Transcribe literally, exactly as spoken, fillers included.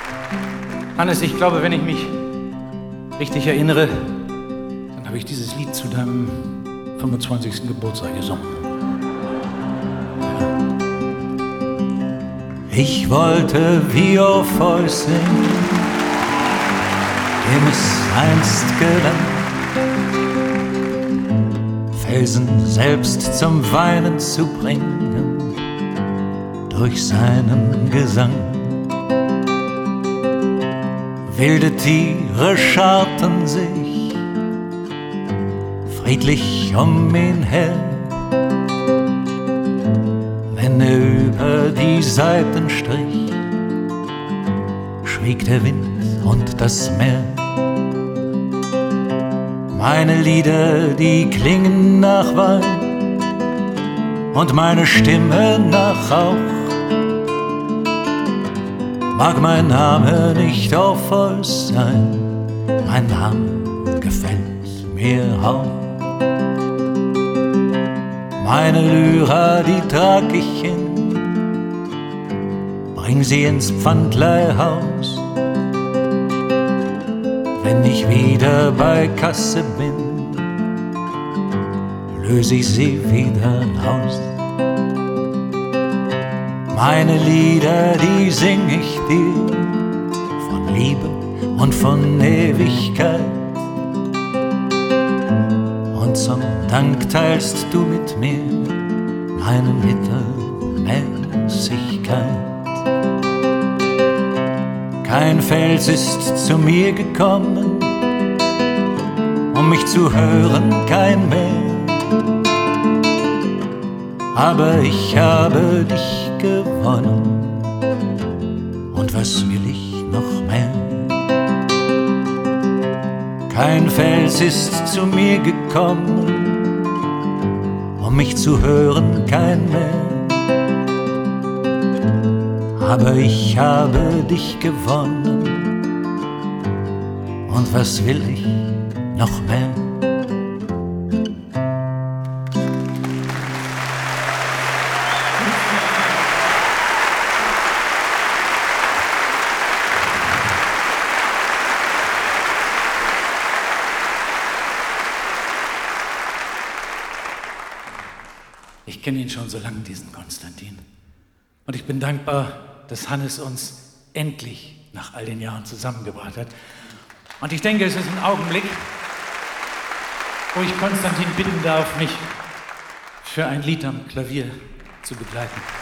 Hannes, ich glaube, wenn ich mich richtig erinnere, dann habe ich dieses Lied zu deinem fünfundzwanzigsten Geburtstag gesungen. Ja. Ich wollte wie Orpheus singen, dem es einst gelang, Felsen selbst zum Weinen zu bringen durch seinen Gesang. Wilde Tiere scharten sich friedlich um ihn her, wenn er über die Seiten strich, schwieg der Wind und das Meer. Meine Lieder, die klingen nach Wein und meine Stimme nach Rauch. Mag mein Name nicht Orpheus sein, mein Name gefällt mir auch. Meine Lyra, die trag ich hin, bring sie ins Pfandleihhaus. Wenn ich wieder bei Kasse bin, löse ich sie wieder aus. Meine Lieder, die sing ich dir, von Liebe und von Ewigkeit. Und zum Dank teilst du mit mir meine Mittelmäßigkeit. Kein Fels ist zu mir gekommen, um mich zu hören, kein Meer. Aber ich habe dich gewonnen, und was will ich noch mehr? Kein Fels ist zu mir gekommen, um mich zu hören, kein Meer. Aber ich habe dich gewonnen, und was will ich noch mehr? Ich kenne ihn schon so lange, diesen Konstantin. Und ich bin dankbar, dass Hannes uns endlich nach all den Jahren zusammengebracht hat. Und ich denke, es ist ein Augenblick, wo ich Konstantin bitten darf, mich für ein Lied am Klavier zu begleiten.